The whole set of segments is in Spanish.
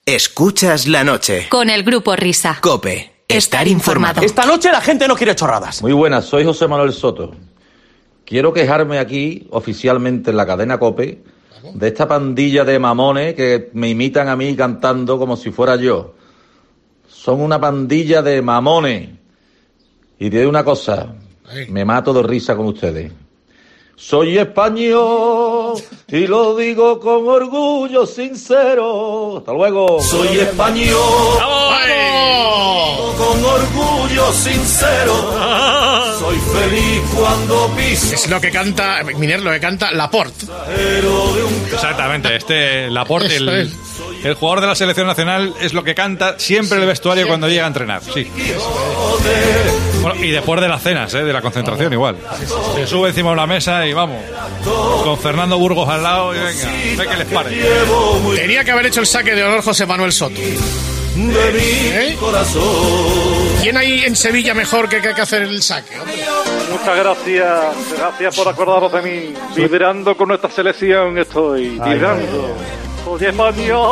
Escuchas la noche. Con el Grupo Risa. COPE. Estar informado. Esta noche la gente no quiere chorradas. Muy buenas, soy José Manuel Soto. Quiero quejarme aquí, oficialmente en la cadena COPE, de esta pandilla de mamones que me imitan a mí cantando como si fuera yo. Son una pandilla de mamones. Y diré una cosa, me mato de risa con ustedes. Soy español y lo digo con orgullo sincero. Hasta luego. Soy español. ¡Vamos! Con orgullo sincero. Soy feliz cuando piso. Es lo que canta, Miner, lo que canta Laporte. Exactamente, Laporte, el jugador de la selección nacional, es lo que canta siempre el vestuario cuando llega a entrenar. Sí. Bueno, y después de las cenas, de la concentración igual. Se sube encima de una mesa y vamos, con Fernando Burgos al lado y venga, ve que les pare. Tenía que haber hecho el saque de honor José Manuel Soto. ¿Quién hay en Sevilla mejor que hacer el saque? Muchas gracias por acordaros de mí. Vibrando con nuestra selección estoy, vibrando. Soy español.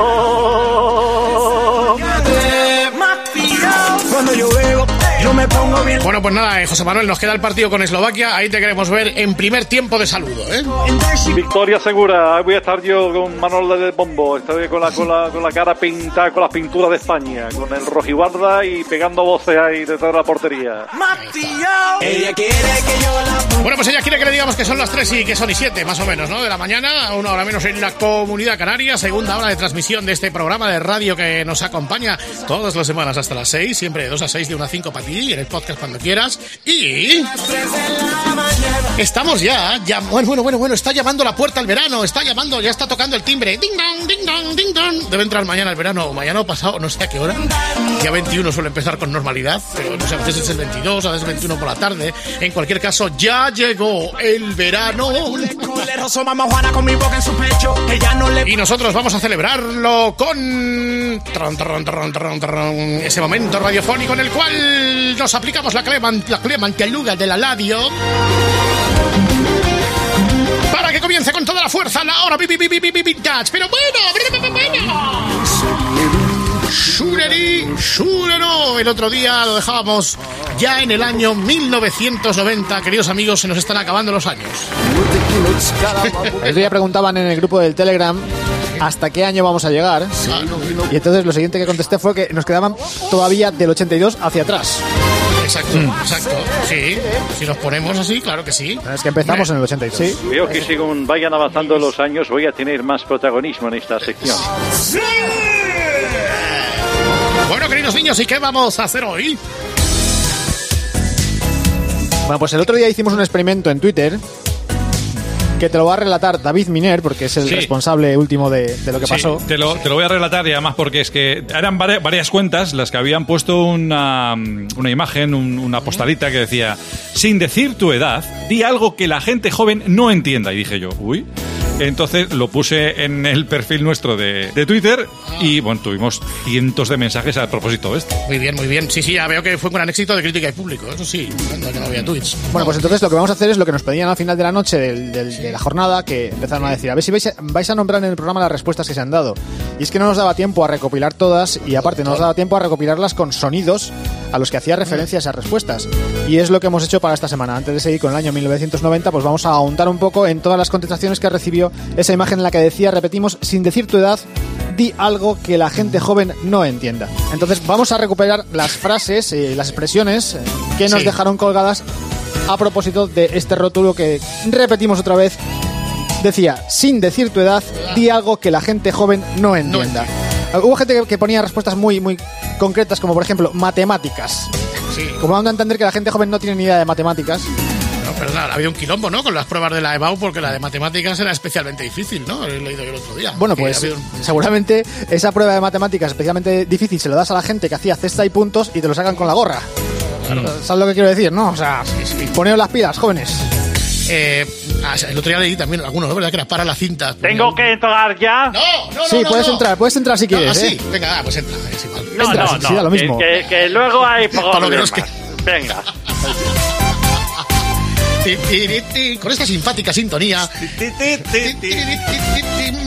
Cuando yo veo, yo me pongo bien. Bueno, pues nada, José Manuel, nos queda el partido con Eslovaquia. Ahí te queremos ver en primer tiempo de saludo, Victoria segura. Ahí voy a estar yo con Manolo de Bombo. Estoy con la cara pintada con las pinturas de España, con el rojiguarda y pegando voces ahí detrás de la portería. Ella quiere que yo la... Bueno, pues ella quiere que le digamos que son las 3 y que son y 7, más o menos, ¿no? De la mañana, una hora menos en la Comunidad Canaria. Segunda hora de transmisión de este programa de radio que nos acompaña todas las semanas hasta las 6, siempre de 2 a 6, de 1 a 5 para ti, en el podcast cuando quieras. Y estamos ya, bueno, está llamando la puerta el verano, ya está tocando el timbre. Ding dong, ding dong, ding dong. Debe entrar mañana el verano, mañana o pasado, no sé a qué hora. Día 21 suele empezar con normalidad, pero no sé, a veces es el 22, a veces el 21 por la tarde. En cualquier caso, ya llegó el verano. Y nosotros vamos a celebrarlo con ese momento radiofónico en el cual nos aplicamos la clemantialuga de la radio para que comience con toda la fuerza la hora vintage. Pero bueno, Shurero. El otro día lo dejábamos ya en el año 1990. Queridos amigos, se nos están acabando los años. El día preguntaban en el grupo del Telegram hasta qué año vamos a llegar. Y entonces lo siguiente que contesté fue que nos quedaban todavía del 82 hacia atrás. Exacto. Sí, si nos ponemos así, claro que sí. Es que empezamos en el 82. Sí. Veo que según vayan avanzando los años voy a tener más protagonismo en esta sección. ¡Sí! Bueno, queridos niños, ¿y qué vamos a hacer hoy? Bueno, pues el otro día hicimos un experimento en Twitter que te lo va a relatar David Miner, porque es el responsable último de lo que pasó. Te lo voy a relatar, y además porque es que eran varias cuentas las que habían puesto una imagen, una postalita que decía: sin decir tu edad, di algo que la gente joven no entienda. Y dije yo, uy. Entonces lo puse en el perfil nuestro de Twitter y bueno, tuvimos cientos de mensajes a propósito de esto. Muy bien. Sí, ya veo que fue un gran éxito de crítica y público, eso sí, cuando no había tweets. Bueno, pues entonces lo que vamos a hacer es lo que nos pedían al final de la noche de la jornada, que empezaron a decir, a ver si vais a nombrar en el programa las respuestas que se han dado. Y es que no nos daba tiempo a recopilar todas, y aparte no nos daba tiempo a recopilarlas con sonidos a los que hacía referencia esas respuestas. Y es lo que hemos hecho para esta semana. Antes de seguir con el año 1990, pues vamos a ahondar un poco en todas las contestaciones que recibió esa imagen en la que decía, repetimos, sin decir tu edad, di algo que la gente joven no entienda. Entonces vamos a recuperar las frases, las expresiones que nos dejaron colgadas a propósito de este rótulo que repetimos otra vez. Decía, sin decir tu edad, di algo que la gente joven no entienda. Hubo gente que ponía respuestas muy concretas, como por ejemplo, matemáticas. Sí. Como dando a entender que la gente joven no tiene ni idea de matemáticas. No, pero nada, había un quilombo, ¿no? Con las pruebas de la EBAU, porque la de matemáticas era especialmente difícil, ¿no? He leído yo el otro día. Bueno, pues seguramente esa prueba de matemáticas especialmente difícil se lo das a la gente que hacía cesta y puntos y te lo sacan con la gorra. Claro. ¿Sabes lo que quiero decir, no? O sea, poneos las pilas, jóvenes. El otro día leí también algunos, ¿no? ¿Verdad? Que era para la cinta. ¿Tengo que entrar ya? No. Sí, puedes entrar si quieres. Sí, venga, pues entra. Es igual. No. Sí, da lo mismo. Que luego hay problemas. Venga. Con esta simpática sintonía.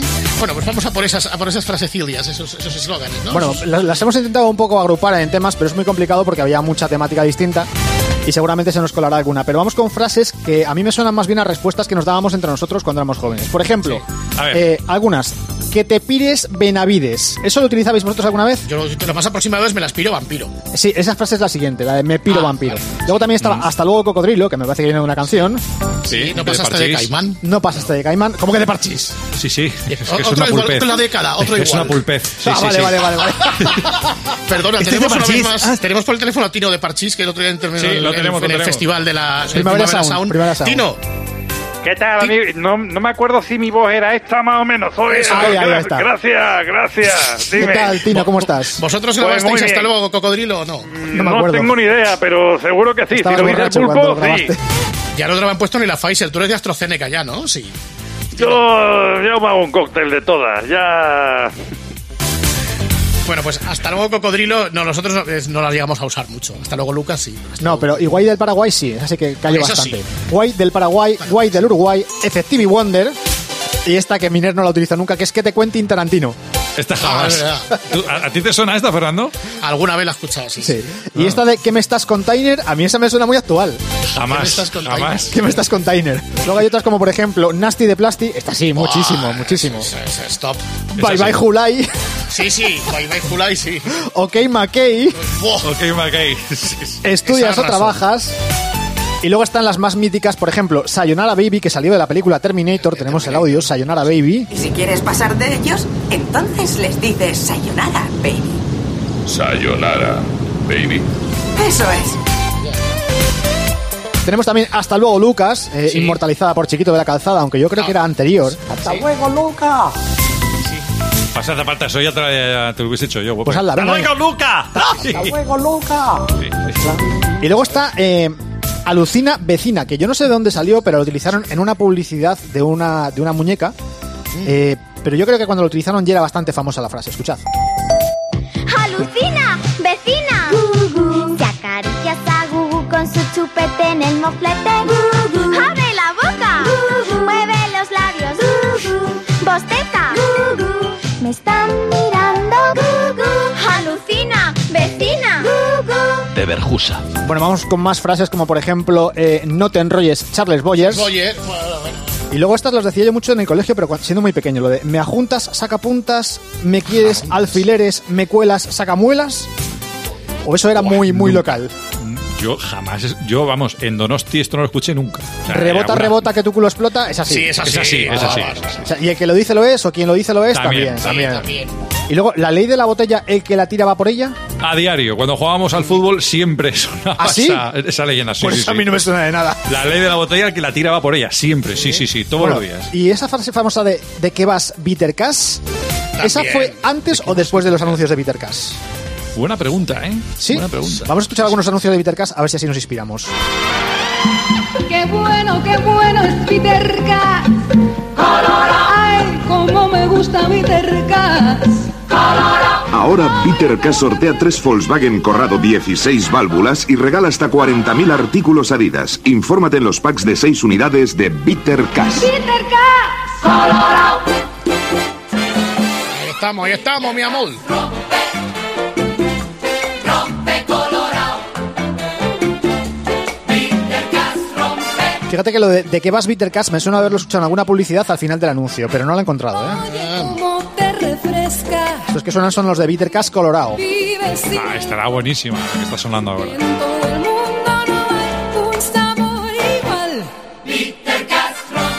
Bueno, pues vamos a por esas frasecillas, esos eslóganes, ¿no? Bueno, las hemos intentado un poco agrupar en temas, pero es muy complicado porque había mucha temática distinta y seguramente se nos colará alguna. Pero vamos con frases que a mí me suenan más bien a respuestas que nos dábamos entre nosotros cuando éramos jóvenes. Por ejemplo, A ver. algunas. Que te pires Benavides. ¿Eso lo utilizabais vosotros alguna vez? Yo lo más aproximado es me las piro vampiro. Sí, esa frase es la siguiente, la de me piro vampiro. Luego también estaba Hasta luego Cocodrilo, que me parece que viene de una canción. Sí, No pasaste de Parchís. Caimán. No pasaste de Caimán. ¿Cómo que de Parchís? Sí, sí. Es que es Otro una igual, pulpez. otra década, otro Es igual. una pulpez. Sí, sí, vale, sí. vale. Perdona, ¿Este tenemos es de una vez Parchís? más. Tenemos por el teléfono a Tino de Parchís, que el otro día intervino Sí, lo tenemos, en lo el tenemos. festival de la Primavera Sound, Primavera Sound. Tino, ¿Qué tal, amigo? No me acuerdo si mi voz era esta más o menos. Oye, Ahí está. Gracias. ¿Qué Dime. tal, Tino? ¿Cómo estás? ¿vosotros Pues grabasteis muy Hasta bien. luego Cocodrilo o no? No me acuerdo. tengo ni idea, pero seguro que sí. Estabas si lo dice el borracho cuando lo pulpo, sí. grabaste. Ya no te lo han puesto ni la Pfizer, tú eres de AstraZeneca ya, ¿no? Sí. Yo me hago un cóctel de todas. Ya. Bueno, pues hasta luego Cocodrilo, no, nosotros no la llegamos a usar mucho. Hasta luego Lucas, sí. Hasta No, luego. pero y Guay del Paraguay sí, así que callo Eso bastante. sí. Guay del Paraguay, Guay del Uruguay, Effective Wonder y esta que Miner no la utiliza nunca, que es que te Quentin Tarantino. Esta es jamás. verdad. ¿A ti te suena esta, Fernando? Alguna vez la he escuchado, sí. Sí. Y esta de ¿Qué me estás container? A mí esa me suena muy actual. Jamás. estás con Jamás. ¿Qué me estás container? Luego hay otras como por ejemplo Nasty de Plasti, esta sí, muchísimo. Stop. Bye Esa bye sí. Julai, Sí, sí, Bye Bye Julai, sí. OK McKay, Buah. Ok, McKay. Sí, sí. estudias Esa o razón. trabajas. Y luego están las más míticas, por ejemplo, Sayonara Baby, que salió de la película Terminator, tenemos el audio, Sayonara Baby. Y si quieres pasar de ellos, entonces les dices sayonara, baby. Sayonara, baby. Eso es. Tenemos también Hasta luego Lucas, Sí. inmortalizada por Chiquito de la Calzada, aunque yo creo que era anterior. Pasa zapata, eso ya te lo hubiese hecho yo. Pues hazla, venga, venga. Luca! Sí, sí. Y luego está Alucina Vecina, que yo no sé de dónde salió, pero lo utilizaron en una publicidad de una muñeca. Pero yo creo que cuando lo utilizaron ya era bastante famosa la frase. Escuchad. ¡Alucina! ¡Vecina! ¡Gugu! Se acaricias a Gugu con su chupete en el moflete. ¡Gugu! ¡Abre la boca! ¡Gugu! ¡Mueve los labios! ¡Gugu! ¡Bosteza! ¡Gugu! ¡Me están mirando! ¡Gugu! ¡Alucina! ¡Vecina! ¡Gugu! De Verjusa. Bueno, vamos con más frases como por ejemplo No te enrolles, Charles Boyers. Oye, bueno. Y luego estas las decía yo mucho en el colegio, pero siendo muy pequeño. Lo de me ajuntas, saca puntas, me quieres, alfileres, me cuelas, saca muelas. O eso era muy local. Yo jamás, vamos, en Donosti esto no lo escuché nunca. O sea, Rebota, era una- rebota, que tu culo explota, es así. Sí, es así. Es así, es así. O sea, y el que lo dice lo es, o quien lo dice lo es, También, también. Y luego, la ley de la botella, el que la tira va por ella. A diario, cuando jugábamos al fútbol siempre sonaba ¿Ah, sí? esa leyenda. Sí, Por sí, eso a sí. mí no me suena de nada. La ley de la botella, el que la tira va por ella, siempre, sí, todos Bueno, los días. y esa frase famosa de qué vas, Bitter Cash, ¿esa También. fue antes o después de los anuncios de Bitter Cash? Buena pregunta, ¿eh? Sí. Buena pregunta. Vamos a escuchar algunos anuncios de Bitter Cash a ver si así nos inspiramos. Qué bueno es Peter Gas. Ay, cómo me gusta Peter Gas. Ahora Peter Cash sortea 3 Volkswagen Corrado 16 válvulas y regala hasta 40.000 artículos Adidas. Infórmate en los packs de 6 unidades de Peter Cash. Peter Gas. Ahí estamos, mi amor. Fíjate que lo de qué vas, Bitter Cash me suena haberlo escuchado en alguna publicidad al final del anuncio, pero no lo he encontrado, ¿eh? Cómo te refresca. Los que suenan son los de Bitter Cash Colorado. Vives sin Estará buenísima la que está sonando ahora. en todo el mundo no hay un sabor igual. Peter Gas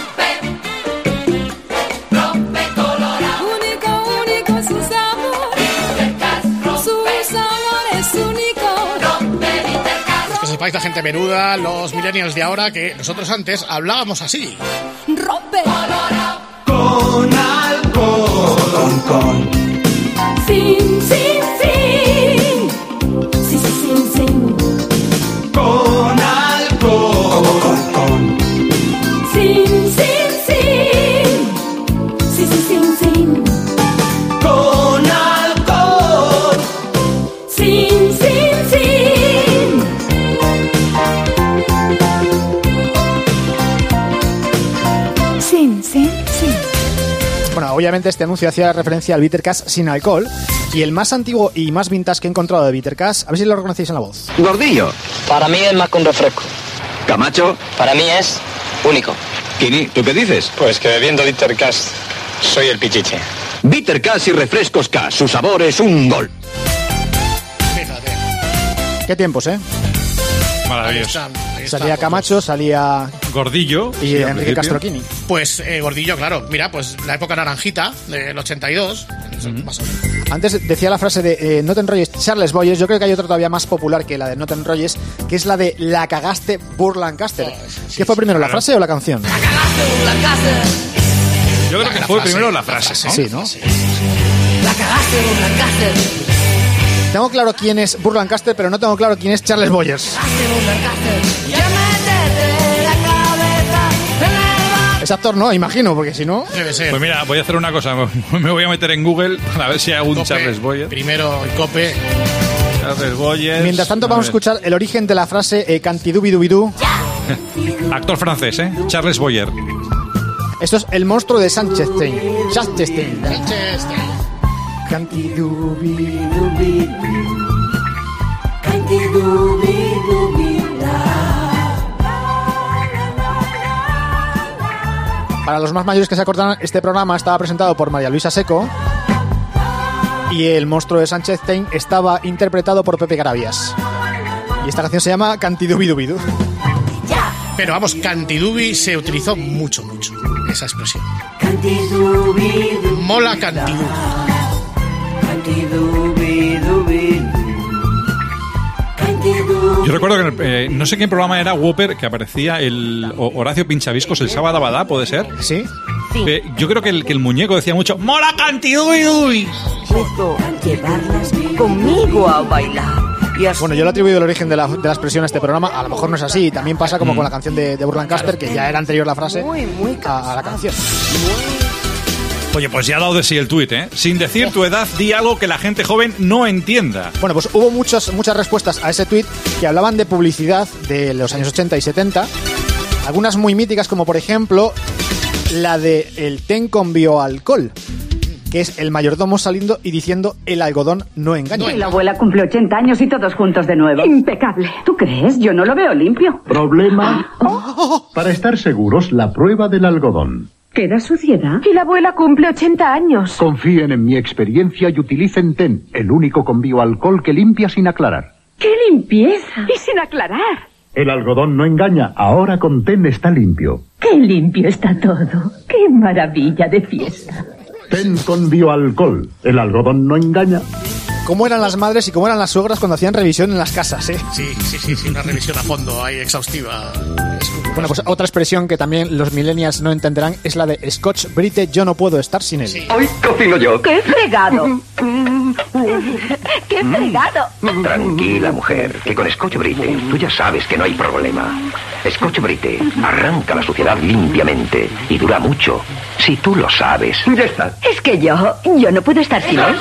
rompe colorado. Único su sabor. Peter Gas su sabor es único. Es que sepáis la gente menuda, los millennials de ahora, que nosotros antes hablábamos así. Rompe colorado. Con alcohol. Sin, sin, sin. Sí, sí, sin, sin. Con alcohol. Sin, sin, sin. Sí, sí, sin, sin. Con alcohol. Sin, sin, sin. Sin, sin, sin. Bueno, obviamente obviamente este anuncio hacía referencia al Bitter Cash sin alcohol. Y el más antiguo y más vintage que he encontrado de Bitter Cash, a ver si lo reconocéis en la voz. Gordillo. Para mí es más que un refresco. Camacho. Para mí es único. Kini, ¿tú qué dices? Pues que bebiendo Bitter Cash soy el pichiche. Bitter Cash y refrescos Cash, su sabor es un gol. Fíjate. Qué tiempos, ¿eh? Maravilloso. Ahí está, Salía Camacho, salía Gordillo y sí, al Enrique principio. Castroquini. Pues Gordillo, claro. Mira, pues la época naranjita del 82. Más o menos. Antes decía la frase de no te enrolles, Charles Boyes. Yo creo que hay otra todavía más popular que la de no te enrolles, que es la de la cagaste Burt Lancaster. ¿Qué fue primero, la frase o la canción? Yo creo que fue primero la frase, ¿no? Sí, ¿no? La cagaste, Burt Lancaster. Tengo claro quién es Burt Lancaster, pero no tengo claro quién es Charles Boyes. Es actor, ¿no? Imagino, porque si no... Debe ser. Pues mira, voy a hacer una cosa. Me voy a meter en Google para ver si hay algún Cope, Charles Boyer. Primero el Cope. Charles Boyer. Mientras tanto vamos a escuchar el origen de la frase cantidubidubidú. Actor francés, ¿eh? Charles Boyer. Esto es el monstruo de Sanchestein. Sanchestein. Para los más mayores que se acordarán, este programa estaba presentado por María Luisa Seco y el monstruo de Sanchestein estaba interpretado por Pepe Carabias. Y esta canción se llama Cantidubidubidu. Pero vamos, Cantidubi se utilizó mucho, esa expresión. Mola Cantidubi. Yo recuerdo que no sé qué programa era Whopper, que aparecía el Horacio Pinchaviscos el sábado Abadá, ¿puede ser? Sí. Yo creo que el muñeco decía mucho ¡Mola Cantidubi! Justo llevarlas conmigo a bailar. Bueno, yo le he atribuido el origen de la expresión a este programa. A lo mejor no es así. También pasa como con la canción de Burt Lancaster, que ya era anterior la frase a la canción. Oye, pues ya ha dado de sí el tuit, ¿eh? Sin decir tu edad, di algo que la gente joven no entienda. Bueno, pues hubo muchas respuestas a ese tuit que hablaban de publicidad de los años 80 y 70. Algunas muy míticas, como por ejemplo la de el ten con bioalcohol, que es el mayordomo saliendo y diciendo el algodón no engaña. Y la abuela cumple 80 años y todos juntos de nuevo. Impecable. ¿Tú crees? Yo no lo veo limpio. Problema. Para estar seguros, la prueba del algodón. ¿Queda suciedad? Y la abuela cumple 80 años. Confíen en mi experiencia y utilicen TEN, el único con bioalcohol que limpia sin aclarar. ¡Qué limpieza! Y sin aclarar. El algodón no engaña, ahora con TEN está limpio. ¡Qué limpio está todo! ¡Qué maravilla de fiesta! TEN con bioalcohol, el algodón no engaña. ¿Cómo eran las madres y cómo eran las suegras cuando hacían revisión en las casas, eh? Sí, una revisión a fondo, ahí exhaustiva. Bueno, pues otra expresión que también los millennials no entenderán es la de Scotch Brite, yo no puedo estar sin él. Sí. Hoy cocino yo. ¡Qué fregado! ¡Qué fregado! Tranquila, mujer, que con Scotch Brite tú ya sabes que no hay problema. Scotch Brite arranca la suciedad limpiamente y dura mucho. Si tú lo sabes. Ya está. Es que yo no puedo estar sin él.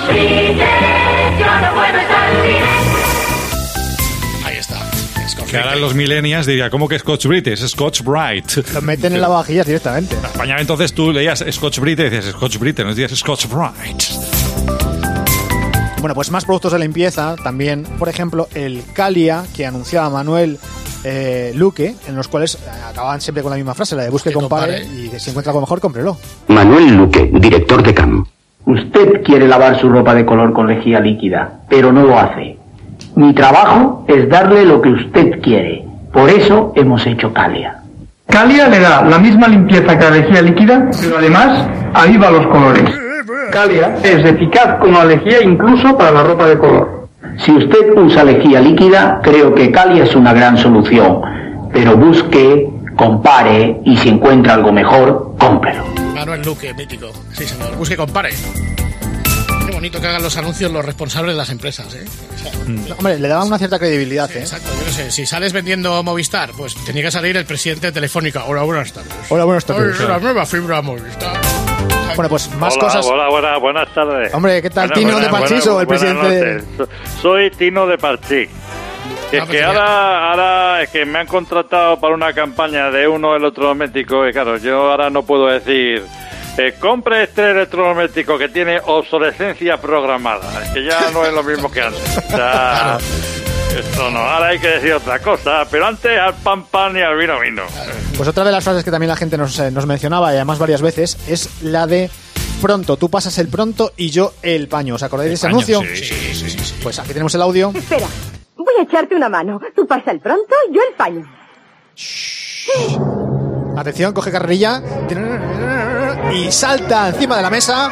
Ahí está. Que ahora los millennials dirían, ¿cómo que Scotch Brite? Es Scotch Bright. Lo meten en la vajilla directamente. En España entonces tú leías Scotch Brite y decías Scotch Brite, no decías Scotch Bright. Bueno, pues más productos de limpieza, también, por ejemplo, el Calia, que anunciaba Manuel Luque, en los cuales acababan siempre con la misma frase, la de busque, compare, y si encuentra algo mejor, cómprelo. Manuel Luque, director de CAM. Usted quiere lavar su ropa de color con lejía líquida, pero no lo hace. Mi trabajo es darle lo que usted quiere. Por eso hemos hecho Calia. Calia le da la misma limpieza que la lejía líquida, pero además aviva los colores. Calia es eficaz como lejía incluso para la ropa de color. Si usted usa lejía líquida, creo que Calia es una gran solución. Pero busque, compare y si encuentra algo mejor, cómprelo. Manuel Luque, mítico. Sí, señor. Busque, compare. Qué bonito que hagan los anuncios los responsables de las empresas, ¿eh? O sea, hombre, le daban una cierta credibilidad, ¿eh? Exacto, yo no sé. Si sales vendiendo Movistar, pues tenía que salir el presidente de Telefónica. Hola, buenas tardes. Hola, buenas tardes. Hoy la nueva fibra Movistar. Bueno, pues más Hola, cosas. Hola, buenas tardes. Hombre, ¿qué tal? Tino de Parchiso, el presidente. Soy Tino de Parchís. Es que ahora es que me han contratado para una campaña de uno electrodoméstico y claro, yo ahora no puedo decir compre este electrodoméstico que tiene obsolescencia programada, que ya no es lo mismo que antes. Ya, esto no, ahora hay que decir otra cosa, pero antes al pan y al vino. Pues otra de las frases que también la gente nos mencionaba, y además varias veces, es la de pronto, tú pasas el pronto y yo el paño. ¿Os acordáis de ese anuncio? Sí. Pues aquí tenemos el audio. Espera, voy a echarte una mano. Tú pasa el pronto, yo el paño. Atención, coge carrerilla y salta encima de la mesa.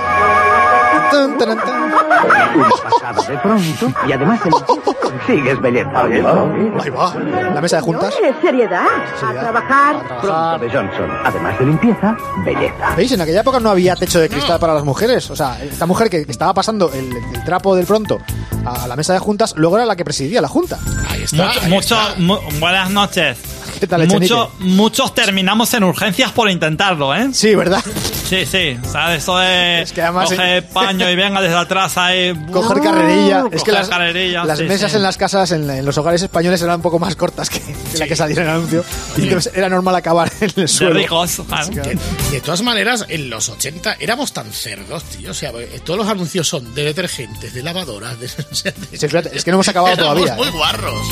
Una pasada de pronto y además consigues belleza. Ahí va, la mesa de juntas. Seriedad. A trabajar. Pronto de Johnson. Además de limpieza, belleza. ¿Veis? En aquella época no había techo de cristal para las mujeres. O sea, esta mujer que estaba pasando el trapo del pronto a la mesa de juntas, luego era la que presidía la junta. Ahí está. Buenas noches. ¿Qué tal, Echenique? Muchos terminamos en urgencias por intentarlo, ¿eh? Sí, ¿verdad? Sí. ¿Sabes? Eso es que además coge paño y venga desde atrás ahí. Coger carrerilla. Es que las sí, mesas en las casas, en los hogares españoles, eran un poco más cortas que la que salía en el anuncio. Y entonces era normal acabar en el suelo. De ricos. De todas maneras, en los 80 éramos tan cerdos, tío. O sea, todos los anuncios son de detergentes, de lavadoras. Es que no hemos acabado todavía. Muy guarros.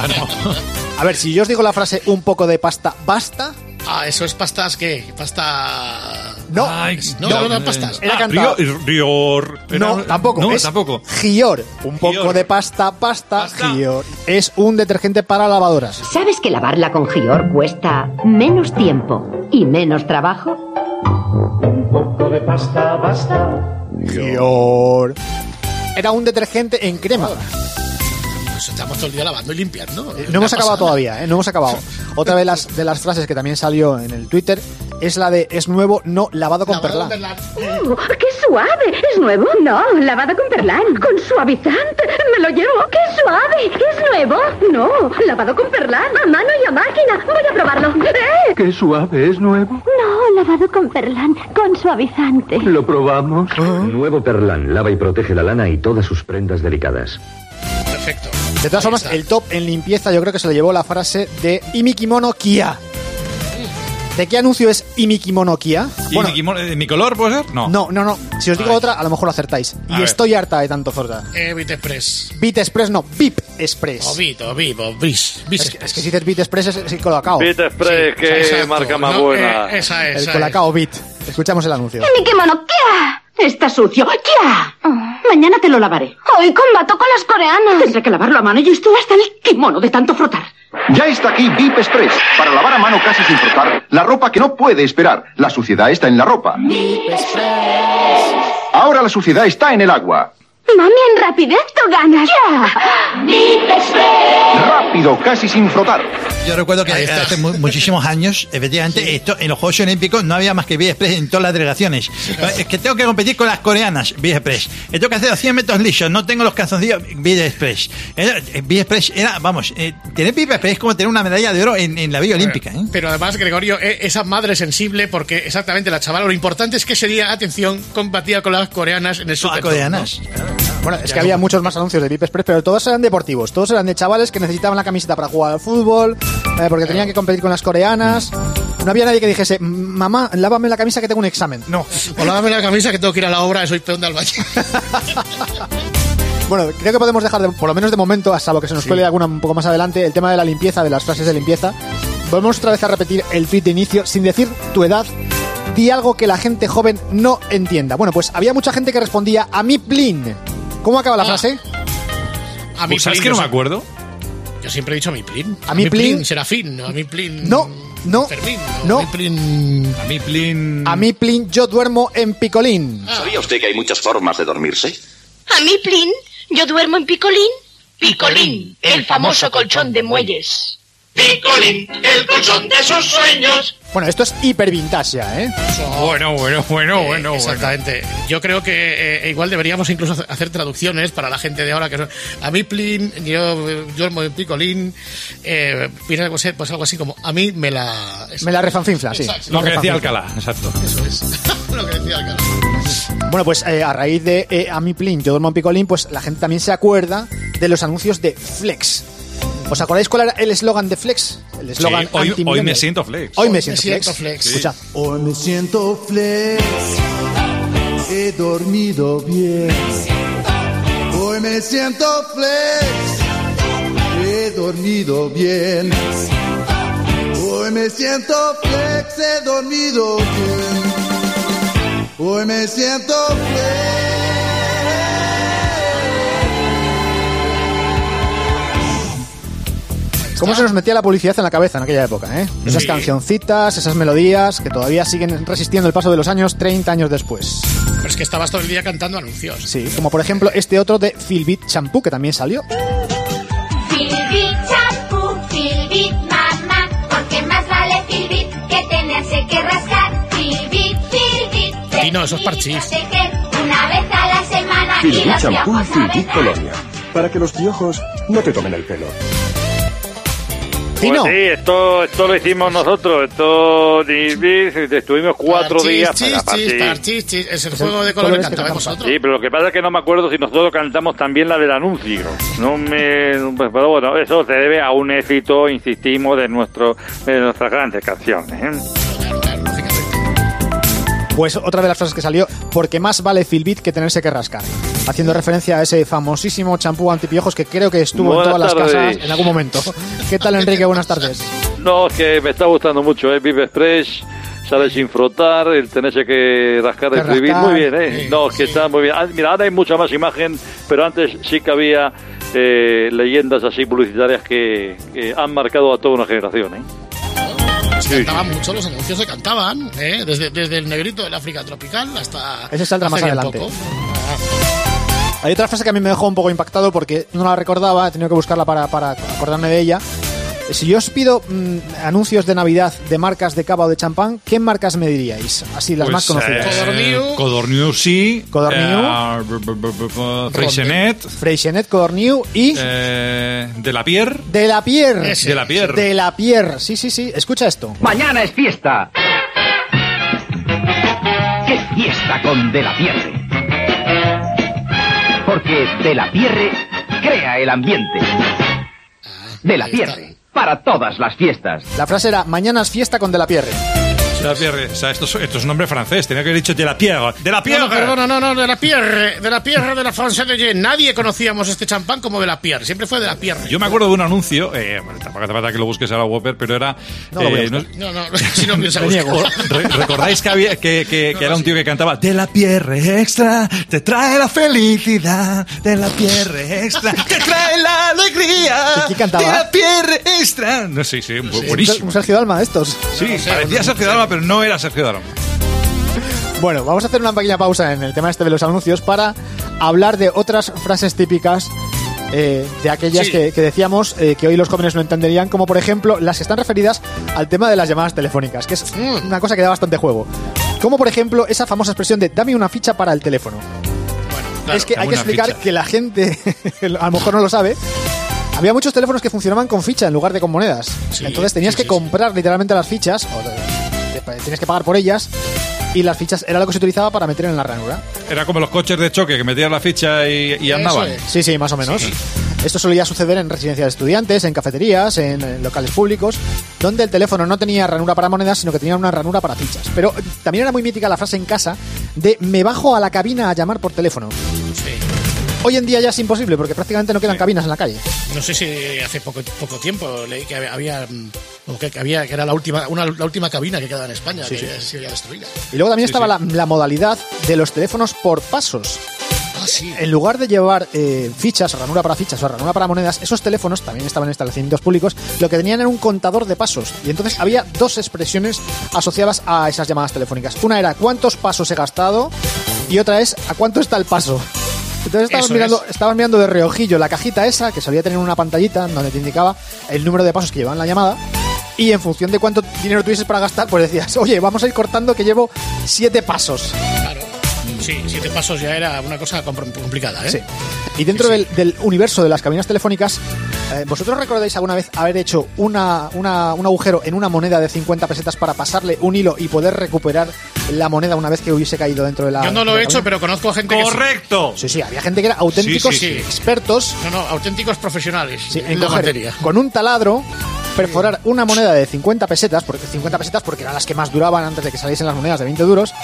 A ver, si yo os digo la frase un poco de pasta, ¿basta? Ah, eso es pastas, ¿qué? Pasta... No, no pastas. Era cantado. Rior. No, tampoco. No, es tampoco. Gior. Un poco de pasta, Gior. Es un detergente para lavadoras. ¿Sabes que lavarla con Gior cuesta menos tiempo y menos trabajo? Un poco de pasta, basta. Gior. Era un detergente en crema. Estamos todo el día lavando y limpiando. No hemos acabado todavía, no hemos acabado. Otra de las frases que también salió en el Twitter es la de es nuevo, no lavado con Perlán. ¡Qué suave! ¿Es nuevo? No, lavado con Perlán. Con suavizante. Me lo llevo. ¡Qué suave! ¿Es nuevo? No, lavado con Perlán. A mano y a máquina. Voy a probarlo. ¡Qué suave! ¿Es nuevo? No, lavado con Perlán, con suavizante. ¿Lo probamos? Nuevo Perlán lava y protege la lana y todas sus prendas delicadas. Perfecto. De todas formas, el top en limpieza yo creo que se lo llevó la frase de Imikimono Kia. ¿De qué anuncio es Imikimono Kia? ¿Mi color puede ser? No. No. Si os digo otra, a lo mejor lo acertáis. Y estoy harta de tanto zorda. Bit Express. Bit Express no, Bip Express. O Bit, Bis. Es que si dices Bit Express es el Colacao. Bit Express, Sí, qué exacto. marca más No, buena. Esa es. El Colacao Bit. Escuchamos el anuncio. ¡Imikimono Kia! Está sucio. ¡Ya! Mañana te lo lavaré. Hoy combato con las coreanas. Tendré que lavarlo a mano y estoy hasta el kimono de tanto frotar. Ya está aquí VIP Express, para lavar a mano casi sin frotar la ropa que no puede esperar. La suciedad está en la ropa. Ahora la suciedad está en el agua. Mami, en rapidez tú ganas. ¡Ya! Rápido, casi sin frotar. Yo recuerdo que hace muchísimos años, efectivamente, esto en los Juegos Olímpicos no había más que Big Express en todas las delegaciones. Es que tengo que competir con las coreanas, Big Express. Tengo que hacer 100 metros lisos, no tengo los calzoncillos, Big Express. Big Express era, vamos, tener Big Express es como tener una medalla de oro en la Villa Olímpica. Pero además, Gregorio, esa madre sensible, porque exactamente la chavala, lo importante es que ese día, atención, combatía con las coreanas en el Super. Coreanas. Bueno, es que había muchos más anuncios de VIP Express, pero todos eran deportivos. Todos eran de chavales que necesitaban la camiseta para jugar al fútbol, porque tenían que competir con las coreanas. No había nadie que dijese, mamá, lávame la camisa que tengo un examen. No. O lávame la camisa que tengo que ir a la obra, soy peón de albañil. Bueno, creo que podemos dejar, por lo menos de momento, hasta lo que se nos cuele alguna un poco más adelante, el tema de la limpieza, de las frases de limpieza. Volvemos otra vez a repetir el tweet de inicio, sin decir tu edad. Di algo que la gente joven no entienda. Bueno, pues había mucha gente que respondía a mi plin. ¿Cómo acaba la frase? A mi ¿Sabes plin, que no yo me acuerdo? Yo siempre he dicho a mi plin. A mi plin. Serafín, a mi plin. No. Fermín, no. A mi plin. A mi plin. A mi plin, yo duermo en picolín. ¿Sabía usted que hay muchas formas de dormirse? A mi plin, yo duermo en picolín. Picolín, el famoso colchón de muelles. Picolín, el colchón de sus sueños. Bueno, esto es hiper vintage ya, ¿eh? Bueno. Exactamente. Yo creo que igual deberíamos incluso hacer traducciones para la gente de ahora que son a mí plin, yo duermo en picolín, pues algo así como a mí me la refanfinfla, sí. Exacto. Lo que decía Alcalá, exacto. Eso es. Lo que decía Alcalá. Bueno, pues a raíz de a mi plin, yo duermo en picolín, pues la gente también se acuerda de los anuncios de Flex. ¿Os acordáis cuál era el eslogan de Flex? El eslogan hoy me siento flex. Hoy me siento flex. flex. Escuchad. Hoy me siento flex. he dormido bien. Hoy me siento flex, he dormido bien. Hoy me siento flex, he dormido bien. Hoy me siento flex. ¿Cómo se nos metía la publicidad en la cabeza en aquella época, eh? Esas cancioncitas, esas melodías que todavía siguen resistiendo el paso de los años 30 años después. Pero es que estabas todo el día cantando anuncios. Sí, como por ejemplo este otro de Filbit Shampoo, que también salió. Filbit Shampoo, Filbit mamá, porque más vale Filbit que tenerse que rascar. Filbit, Filbit. Y no, eso es parchís. Una vez a la semana y Filbit los Shampoo y piojos Filbit Colonia. Para que los piojos no te tomen el pelo. Pues sí, esto lo hicimos nosotros. Estuvimos 4 días para parchís. Es el juego de colores que cantábamos nosotros. Sí, pero lo que pasa es que no me acuerdo si nosotros cantamos también la del anuncio. Pero bueno, eso se debe a un éxito, insistimos, de nuestras grandes canciones, ¿eh? Pues otra de las frases que salió, porque más vale Filbit que tenerse que rascar. Haciendo referencia a ese famosísimo champú antipiojos que creo que estuvo en todas las casas en algún momento. ¿Qué tal, Enrique? Buenas tardes. No, es que me está gustando mucho, Vive Fresh, sale sin frotar, el tenerse que rascar el Filbit. Muy bien, ¿eh? No, es que está muy bien. Mira, ahora hay mucha más imagen, pero antes sí que había leyendas así publicitarias que han marcado a toda una generación, ¿eh? Se cantaban mucho, los anuncios se cantaban, ¿eh? Desde el negrito del África tropical hasta... Ese saldrá más adelante. Hay otra frase que a mí me dejó un poco impactado porque no la recordaba, he tenido que buscarla para acordarme de ella. Si yo os pido anuncios de Navidad de marcas de cava o de champán, ¿qué marcas me diríais? Así, las más conocidas. Codorniu, sí. Freixenet, Codorniu y... De la Pierre. De la Pierre. De la Pierre. De la Pierre, sí. Escucha esto. Mañana es fiesta. ¿Qué fiesta con De la Pierre? Porque De la Pierre crea el ambiente. De la Pierre. Para todas las fiestas. La frase era, mañana es fiesta con De la Pierre. De la Pierre. O sea, esto es un nombre francés. Tenía que haber dicho De la Pierre. De la Pierre. No, perdona, no, De la Pierre. De la Pierre de la France de Gen. Nadie conocíamos este champán como De la Pierre. Siempre fue De la Pierre. Yo me acuerdo de un anuncio, tampoco hace falta que lo busques ahora, Whopper, pero era... No, si no piensa buscar. ¿Recordáis que era un tío que cantaba De la Pierre Extra, te trae la felicidad, De la Pierre Extra, te trae la alegría, ¿Quién cantaba? De la Pierre Extra. No sé, sí, buenísimo. Un Sergio Dalma de estos. Sí, parecía Sergio Dalma, pero no era Sergio Dalma. Bueno, vamos a hacer una pequeña pausa en el tema este de los anuncios para hablar de otras frases típicas de aquellas que decíamos que hoy los jóvenes no entenderían, como por ejemplo las que están referidas al tema de las llamadas telefónicas, que es una cosa que da bastante juego. Como por ejemplo esa famosa expresión de dame una ficha para el teléfono. Bueno, claro, es que hay que explicar que la gente a lo mejor no lo sabe. Había muchos teléfonos que funcionaban con ficha en lugar de con monedas. Entonces tenías que comprar literalmente las fichas, o tienes que pagar por ellas, y las fichas era lo que se utilizaba para meter en la ranura. Era como los coches de choque, que metías la ficha y andaban. Sí, más o menos. Sí. Esto solía suceder en residencias de estudiantes, en cafeterías, en locales públicos, donde el teléfono no tenía ranura para monedas, sino que tenía una ranura para fichas. Pero también era muy mítica la frase en casa de me bajo a la cabina a llamar por teléfono. Sí. Hoy en día ya es imposible porque prácticamente no quedan cabinas en la calle. No sé si hace poco tiempo leí que que era la última cabina que quedaba en España, que se había destruida. Y luego también estaba la modalidad de los teléfonos por pasos. En lugar de llevar fichas, ranura para fichas o ranura para monedas, esos teléfonos también estaban en establecimientos públicos, lo que tenían era un contador de pasos. Y entonces había dos expresiones asociadas a esas llamadas telefónicas. Una era cuántos pasos he gastado y otra es a cuánto está el paso. Entonces estabas mirando de reojillo la cajita esa, que solía tener una pantallita donde te indicaba el número de pasos que llevaban la llamada, y en función de cuánto dinero tuvieses para gastar, pues decías, oye, vamos a ir cortando que llevo 7 pasos. Claro. Sí, 7 pasos ya era una cosa complicada, ¿eh? Sí. Y dentro del universo de las cabinas telefónicas, ¿vosotros recordáis alguna vez haber hecho un agujero en una moneda de 50 pesetas para pasarle un hilo y poder recuperar la moneda una vez que hubiese caído dentro de la... Yo no lo he hecho, pero conozco gente ¡correcto! Sí, había gente que era auténticos expertos. No, auténticos profesionales en la materia. Con un taladro, perforar una moneda de 50 pesetas porque eran las que más duraban antes de que saliesen las monedas de 20 duros,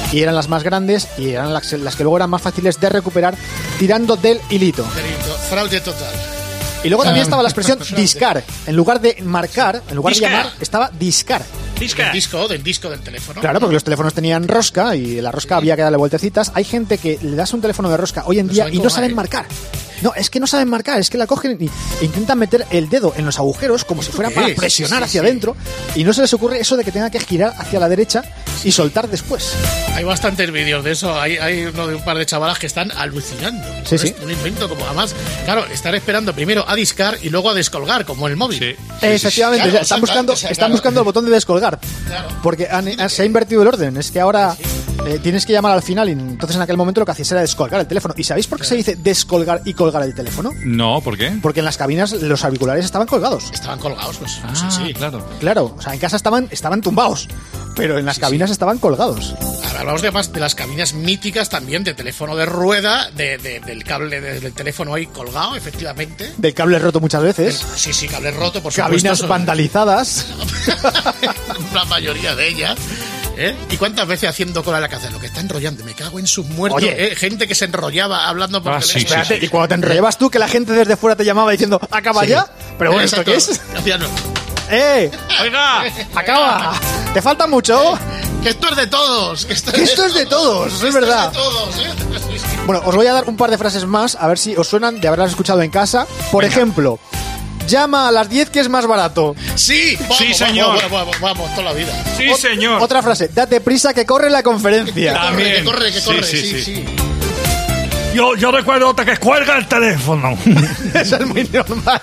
y eran las más grandes y eran las que luego eran más fáciles de recuperar tirando del hilito. Fraude total. Y luego también estaba la expresión discar. En lugar de marcar, en lugar de llamar, estaba discar. Del disco del teléfono. Claro, porque los teléfonos tenían rosca y la rosca había que darle vueltecitas. Hay gente que le das un teléfono de rosca hoy en día y no saben marcar. No, es que no saben marcar, es que la cogen e intentan meter el dedo en los agujeros como si fuera para presionar hacia adentro y no se les ocurre eso de que tenga que girar hacia la derecha y soltar después. Hay bastantes vídeos de eso, hay uno de un par de chavalas que están alucinando. Sí, sí. Un invento como además, claro, están esperando primero a discar y luego a descolgar, como en el móvil. Sí. Efectivamente, claro, están buscando el botón de descolgar. Claro. Porque se ha invertido el orden, es que ahora tienes que llamar al final y entonces en aquel momento lo que hacías era descolgar el teléfono. ¿Y sabéis por qué se dice descolgar y colgar el teléfono? No, ¿por qué? Porque en las cabinas los auriculares estaban colgados. Estaban colgados, pues sí, claro. Claro, o sea, en casa estaban tumbados, pero en las cabinas estaban colgados. Ahora hablamos de las cabinas míticas también, de teléfono de rueda, del cable del teléfono ahí colgado, efectivamente. Del cable roto muchas veces. Sí, cable roto, por cabinas supuesto. Cabinas vandalizadas. La mayoría de ellas. ¿Y cuántas veces haciendo cola en la casa? Lo que está enrollando, me cago en sus muertos. Gente que se enrollaba hablando por teléfono. Espérate, y cuando te enrollabas tú, que la gente desde fuera te llamaba diciendo, ¿acaba ya? Pero bueno, ¿esto qué es? ¡Oiga! ¡Acaba! ¿Te falta mucho? Que esto es de todos. Esto es de todos, es verdad. De todos, Bueno, os voy a dar un par de frases más, a ver si os suenan de haberlas escuchado en casa. Por ejemplo, llama a las 10 que es más barato. Sí, vamos, sí, señor. Vamos, toda la vida. Sí, señor. Otra frase, date prisa que corre la conferencia. También. Que corre. Sí. Yo recuerdo otra que cuelga el teléfono. Eso es muy normal.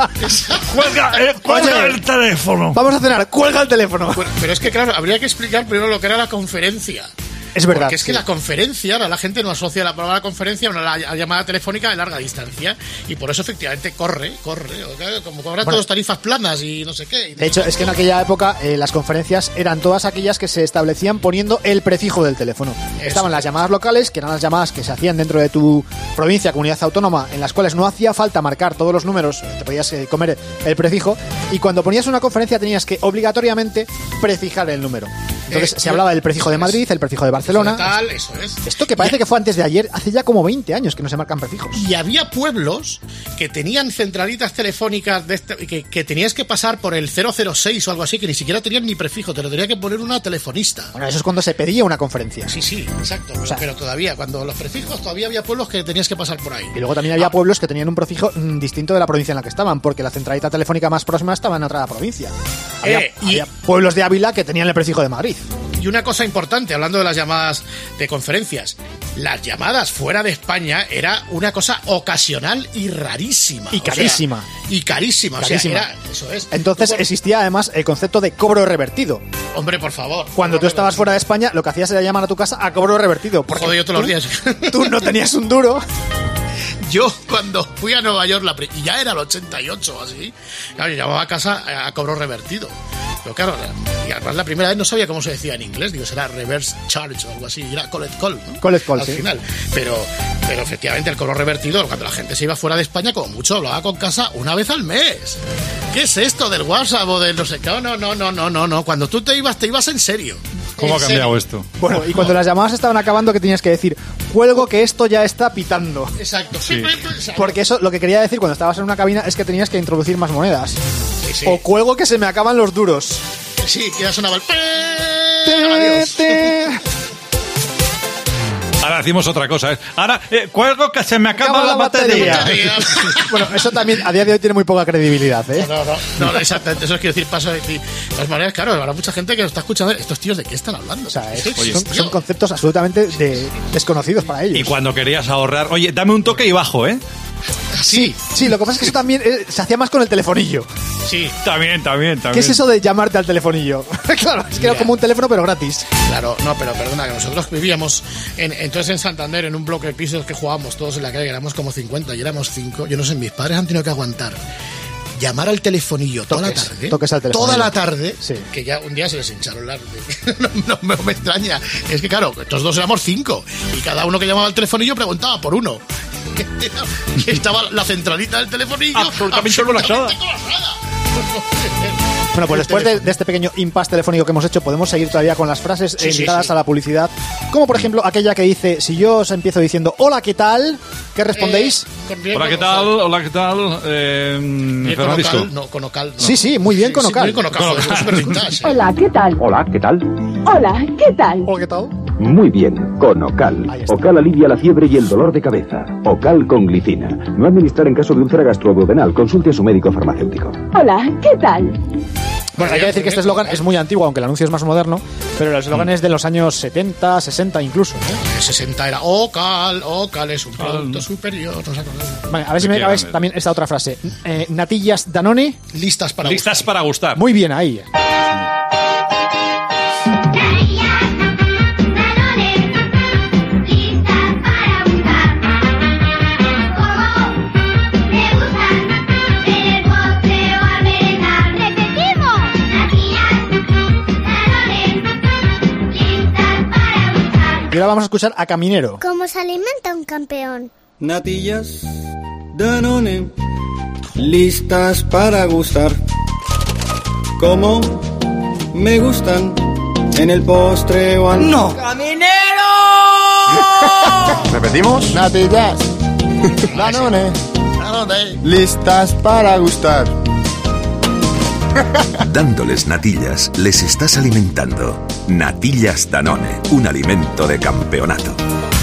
Cuelga el teléfono. Vamos a cenar, cuelga el teléfono. Pero es que, claro, habría que explicar primero lo que era la conferencia. Es verdad. Porque es que la conferencia, ahora la gente no asocia la palabra conferencia a una llamada telefónica de larga distancia y por eso efectivamente corre. Como cobran todos tarifas planas y no sé qué. De hecho, es que en aquella época las conferencias eran todas aquellas que se establecían poniendo el prefijo del teléfono. Estaban las llamadas locales, que eran las llamadas que se hacían dentro de tu provincia, comunidad autónoma, en las cuales no hacía falta marcar todos los números, te podías comer el prefijo, y cuando ponías una conferencia tenías que obligatoriamente prefijar el número. Entonces se hablaba del prefijo de Madrid, el prefijo de Barcelona. Eso es. Esto que parece que fue antes de ayer, hace ya como 20 años que no se marcan prefijos. Y había pueblos que tenían centralitas telefónicas que tenías que pasar por el 006 o algo así, que ni siquiera tenían ni prefijo, te lo tenía que poner una telefonista. Bueno, eso es cuando se pedía una conferencia. Sí, exacto. Pero todavía, cuando los prefijos, todavía había pueblos que tenías que pasar por ahí. Y luego también había pueblos que tenían un prefijo distinto de la provincia en la que estaban, porque la centralita telefónica más próxima estaba en otra provincia. Había pueblos de Ávila que tenían el prefijo de Madrid. Y una cosa importante, hablando de las llamadas de conferencias, las llamadas fuera de España era una cosa ocasional y rarísima. Y carísima. Carísima. O sea, eso es. Entonces existía además el concepto de cobro revertido. Hombre, por favor. Cuando tú estabas fuera de España, lo que hacías era llamar a tu casa a cobro revertido. Joder, yo todos los días. Tú no tenías un duro. Yo cuando fui a Nueva York, y ya era el 88 o así, claro, yo llamaba a casa a cobro revertido. Pero claro, y además la primera vez no sabía cómo se decía en inglés, digo, será reverse charge o algo así, era collect call, ¿no? Collect call, al final. Pero efectivamente el cobro revertido, cuando la gente se iba fuera de España, como mucho hablaba con casa una vez al mes. ¿Qué es esto del WhatsApp o del no sé qué? No. Cuando tú te ibas en serio. ¿Cómo ha cambiado esto? Bueno, y cuando las llamadas estaban acabando, ¿qué tenías que decir? Cuelgo que esto ya está pitando. Exacto. Sí. Porque eso, lo que quería decir cuando estabas en una cabina es que tenías que introducir más monedas. Sí. O cuelgo que se me acaban los duros. Sí, que ya sonaba el... Adiós. Ahora decimos otra cosa. Ahora, cuelgo que se me acaba la batería. Bueno, eso también a día de hoy tiene muy poca credibilidad, ¿eh? No, exactamente. Eso es quiero decir, paso de decir. De todas maneras, claro, habrá mucha gente que lo está escuchando. ¿Estos tíos de qué están hablando? O sea, son conceptos absolutamente desconocidos para ellos. Y cuando querías ahorrar, oye, dame un toque y bajo, ¿eh? Sí, lo que pasa es que eso también se hacía más con el telefonillo. Sí. También. ¿Qué es eso de llamarte al telefonillo? Claro, es que era como un teléfono pero gratis. Claro, no, pero perdona, que nosotros vivíamos entonces en Santander, en un bloque de pisos que jugábamos todos en la calle, éramos como 50 y éramos 5. Yo no sé, mis padres han tenido que aguantar llamar al telefonillo toda la tarde. Toques al telefonillo. Toda la tarde, sí. Que ya un día se les hincharon las... no me extraña. Es que claro, todos dos éramos 5 y cada uno que llamaba al telefonillo preguntaba por uno. Estaba la centralita del telefonillo absolutamente colapsada. Bueno, pues después de este pequeño impasse telefónico que hemos hecho, podemos seguir todavía con las frases invitadas a la publicidad. Como por ejemplo aquella que dice, si yo os empiezo diciendo, hola, ¿qué tal? ¿Qué respondéis? Hola, ¿qué tal? Hola, ¿qué tal? Francisco. Con Ocal. No. Sí, muy bien con Ocal. Muy con Ocal. Es súper vintage. Hola, ¿qué tal? Hola, ¿qué tal? Hola, ¿qué tal? Hola, ¿qué tal? Muy bien, con Ocal. Ocal alivia la fiebre y el dolor de cabeza. Ocal con glicina. No administrar en caso de úlcera gastroduodenal. Consulte a su médico farmacéutico. Hola, ¿qué tal? Bueno, hay que decir que este eslogan es muy antiguo, aunque el anuncio es más moderno, pero el eslogan es de los años 70, 60 incluso. El 60 era Ocal es un producto superior. No sé. Vale, a ver si me acabáis también esta otra frase. Natillas Danone. Listas para gustar. Muy bien, ahí. Y ahora vamos a escuchar a Caminero. ¿Cómo se alimenta un campeón? Natillas Danone, listas para gustar. Como me gustan en el postre o al... ¡No! ¡Caminero! ¿Repetimos? Natillas Danone, listas para gustar. Dándoles natillas, les estás alimentando. Natillas Danone, un alimento de campeonato.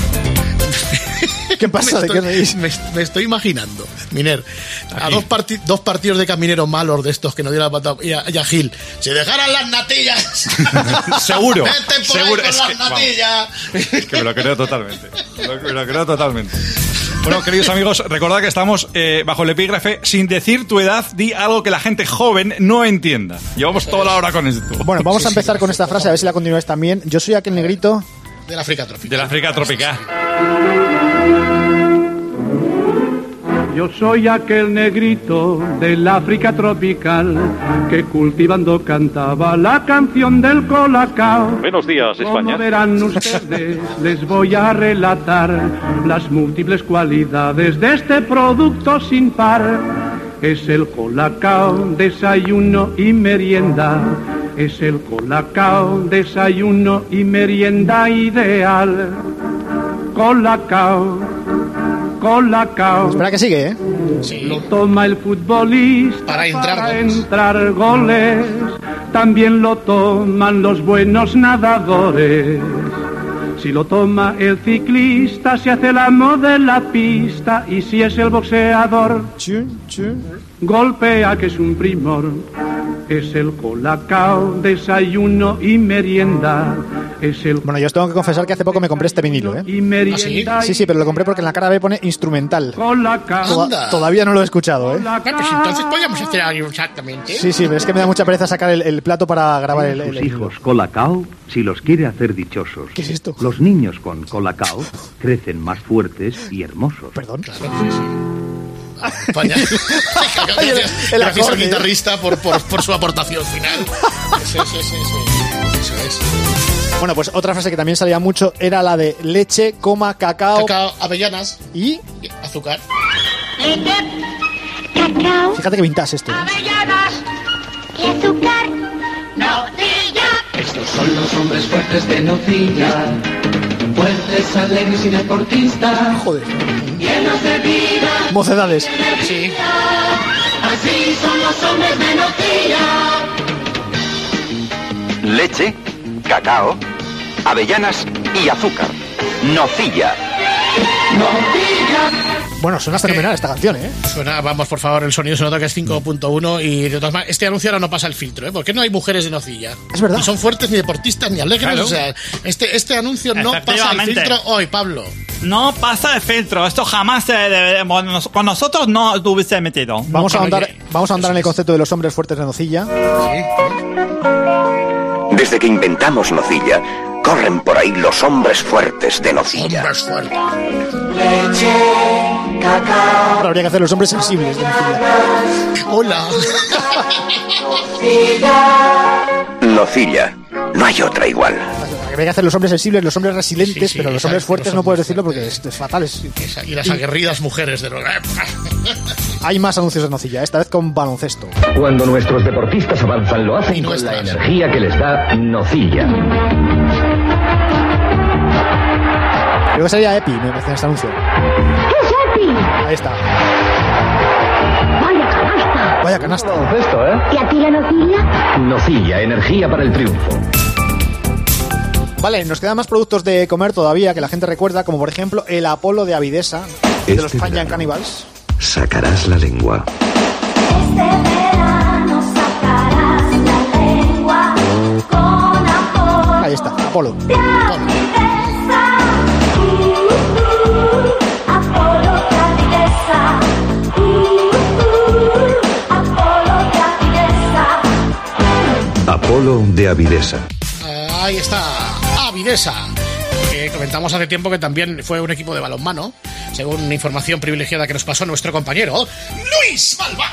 ¿Qué pasa? ¿De qué reís? Me estoy imaginando, Miner, a dos partidos de Camineros malos de estos que nos dieron la patada y a Gil. Si dejaran las natillas. Seguro. Vete por seguro. ahí con las natillas. Es que me lo creo totalmente. Me lo creo totalmente. Bueno, queridos amigos, recordad que estamos bajo el epígrafe sin decir tu edad, di algo que la gente joven no entienda. Llevamos toda la hora con esto. Bueno, vamos a empezar con esta frase, a ver si la continúas también. Yo soy aquel negrito... Del África tropical. Del África tropical. Yo soy aquel negrito del África tropical que cultivando cantaba la canción del colacao. Buenos días, España. Como verán ustedes, les voy a relatar las múltiples cualidades de este producto sin par. Es el colacao, desayuno y merienda. Es el colacao, desayuno y merienda ideal. Colacao. Espera que sigue, ¿eh? Sí. Lo toma el futbolista para entrar goles. También lo toman los buenos nadadores. Si lo toma el ciclista, se hace el amo de la pista. Y si es el boxeador, golpea, que es un primor. Es el colacao, desayuno y merienda. Bueno, yo os tengo que confesar que hace poco me compré este vinilo, ¿eh? ¿Ah, sí? Sí, pero lo compré porque en la cara B pone instrumental. Todavía no lo he escuchado, ¿eh? Pues entonces podríamos hacer algo exactamente. Sí, pero es que me da mucha pereza sacar el plato para grabar el Sus hijos colacao, si los quiere hacer dichosos. ¿Qué es esto? Los niños con colacao crecen más fuertes y hermosos. Perdón. Claro, sí. España. Gracias al guitarrista por su aportación final. Sí. Eso es. Bueno, pues otra frase que también salía mucho era la de leche, cacao, avellanas y azúcar. Cacao. Fíjate que vintage esto. Avellanas y azúcar. Nocilla. Estos son los hombres fuertes de Nocilla. Fuertes, alegres y deportistas. Joder. Llenos de vida. Mocedades. Sí. Así son los hombres de Nocilla. Leche, cacao, avellanas y azúcar. Nocilla. Bueno, suena fenomenal esta canción, ¿eh? Suena, vamos, por favor, el sonido se nota que es 5.1 y de todas maneras, este anuncio ahora no pasa el filtro, ¿eh? Porque no hay mujeres de Nocilla. Es verdad. Ni son fuertes, ni deportistas, ni alegres, Claro. O sea, este anuncio no pasa el filtro hoy, Pablo. No pasa el filtro, esto jamás con nosotros no estuviese metido. Vamos a ahondar en el concepto de los hombres fuertes de Nocilla. Desde que inventamos Nocilla, corren por ahí los hombres fuertes de Nocilla. Hombres fuertes. Leche, cacao. Ahora habría que hacer los hombres sensibles de Nocilla. Hola. Nocilla, no hay otra igual. Habría que hacer los hombres sensibles, los hombres resilientes, pero los hombres fuertes no puedes decirlo porque es fatal. Y las aguerridas mujeres de los... Hay más anuncios de Nocilla, esta vez con baloncesto. Cuando nuestros deportistas avanzan, lo hacen con la energía que les da Nocilla. Creo que sería Epi, me parece, este anuncio. ¿Qué es Epi? Ahí está. Vaya canasta. Vaya canasta. ¿Y a ti la Nocilla? Nocilla, energía para el triunfo. Vale, nos quedan más productos de comer todavía que la gente recuerda, como por ejemplo el Apolo de Avidesa, de los Panyan Cannibals. Sacarás la lengua. Este verano sacarás la lengua con Apolo. Ahí está, Apolo. Apolo de Avidesa. Apolo de Avidesa. Apolo de Avidesa. Ahí está, Avidesa. Que comentamos hace tiempo que también fue un equipo de balonmano, según información privilegiada que nos pasó nuestro compañero Luis Malva.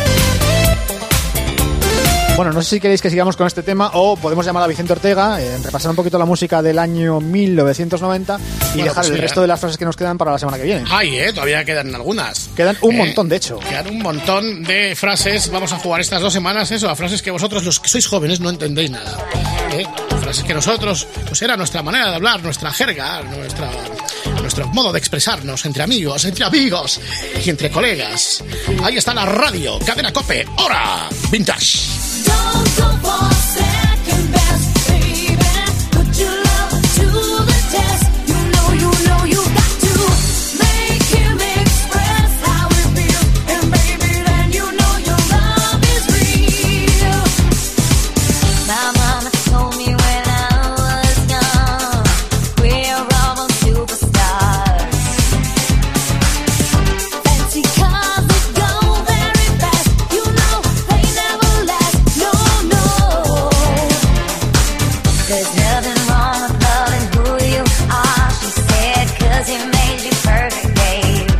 Bueno, no sé si queréis que sigamos con este tema o podemos llamar a Vicente Ortega, repasar un poquito la música del año 1990 y dejar el resto de las frases que nos quedan para la semana que viene. Ay, todavía quedan algunas. Quedan un montón, de hecho. Quedan un montón de frases. Vamos a jugar estas 2 semanas a frases que vosotros, los que sois jóvenes, no entendéis nada. Frases que nosotros, pues era nuestra manera de hablar, nuestra jerga, nuestro modo de expresarnos entre amigos y entre colegas. Ahí está la radio, Cadena COPE, hora vintage. Don't go for second best, baby. Put your love to the test. You got to make him express how he feels. And baby, then you know your love is real. My mama told me when I was young, we're all superstars. Fancy cars that go very fast, you know they never last. There's nothing wrong with loving who you are, she said, 'cause he made you perfect, babe.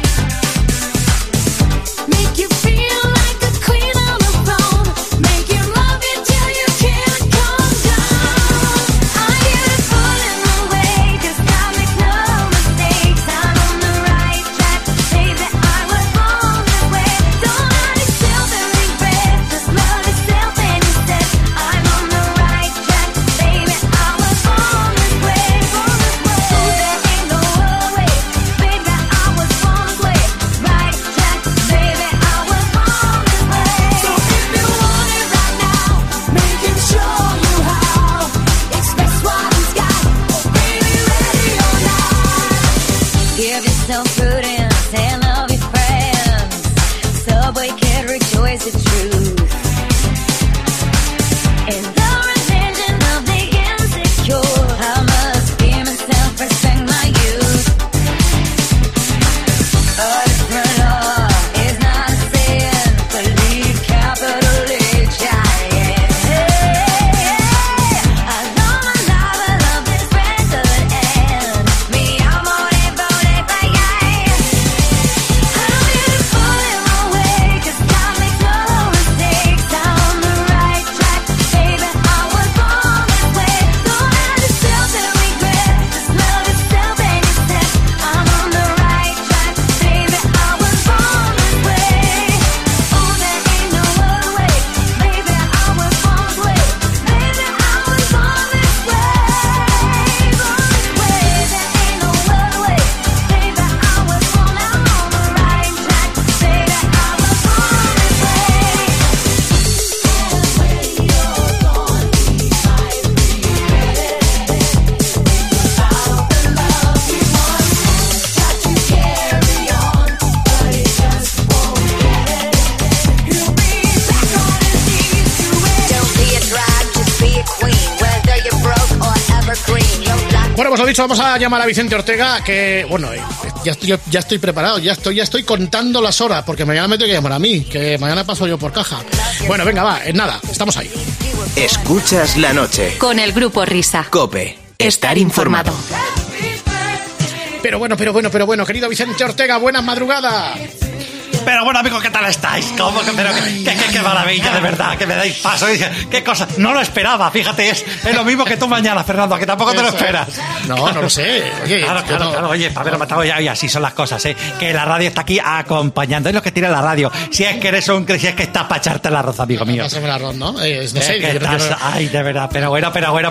Make you feel like a queen on the throne, make you love you till you can't come down. I'm here to pull him away, 'cause God makes no mistakes. I'm on the right track, baby, I was born this way. Don't hurt yourself and regret, just love yourself and you said, I'm on the right track, baby, I was born this way, born this way. There ain't no other way, baby, I was born this way. Right track, baby, I was born this way. So if you want it right now, make him show you how. Express what he's got, oh baby, ready or not. Give yourself prudence and love your friends. Subway kid, rejoice the truth. In the religion of the insecure, I must be myself, respect my youth. A different law is not a sin, believe capital H, I know my love is present and me, I'm on it, for yeah. I'm here to pull him away, 'cause God makes no mistakes. I'm on the right track, baby, I was born this way. Don't hurt yourself and regret, just love yourself and you said, I'm on the right track, baby, I was born this way. Oh, there ain't no other way, baby, I was born this way. Baby, I was born this way, There ain't no other way, baby, I was born, I'm on the right track, baby, I was born this way. Don't be a drag, just be a queen, whether you're broke or evergreen. Bueno, pues lo dicho, vamos a llamar a Vicente Ortega, que, bueno, ya estoy preparado, ya estoy contando las horas, porque mañana me tengo que llamar a mí, que mañana paso yo por caja. Bueno, venga, va, nada, estamos ahí. Escuchas la noche. Con el grupo Risa. COPE. Estar informado. Pero bueno, querido Vicente Ortega, buenas madrugadas. Pero bueno, amigos, ¿qué tal estáis? ¿Cómo que, pero qué maravilla, de verdad, que me dais paso. Dije, qué cosa, no lo esperaba, fíjate, es lo mismo que tú mañana, Fernando, que tampoco te lo esperas. No lo sé. Oye, claro, oye, para haberlo matado ya, y así son las cosas, que la radio está aquí acompañando, es lo que tiene la radio. Si es que eres si es que estás para echarte el arroz, amigo mío. Pásame el arroz, ¿no? No sé, que estás, ay, de verdad, pero bueno.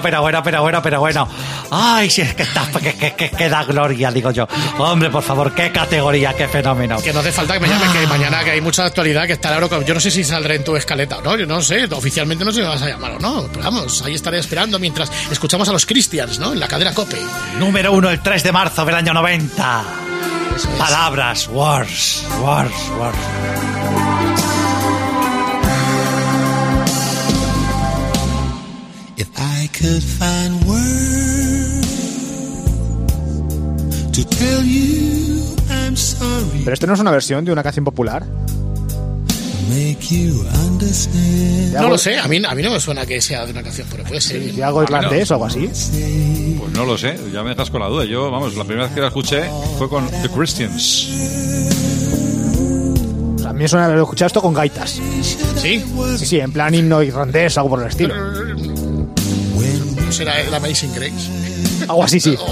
Ay, si es que estás, que da gloria, digo yo. Hombre, por favor, qué categoría, qué fenómeno. Que no hace falta que me llames, que mañana que hay mucha actualidad, que está el Eurocopa. Yo no sé si saldré en tu escaleta o no, yo no sé, oficialmente no sé si me vas a llamar o no, pero vamos, ahí estaré esperando mientras escuchamos a los Christians, ¿no? En la cadena COPE. Número 1, el 3 de marzo del año 90. Eso es. Palabras, words. If I could find words to tell you I'm sorry. Pero esto no es una versión de una canción popular. Make you understand. No lo sé, a mí no me suena que sea de una canción, pero puede ser. ¿De algo irlandés o algo así? Pues no lo sé, ya me dejas con la duda. Yo, vamos, la primera vez que la escuché fue con The Christians. A mí me suena haber escuchado esto con gaitas. ¿Sí? Sí, en plan himno irlandés, algo por el estilo. ¿Será el Amazing Grace? Algo así, sí.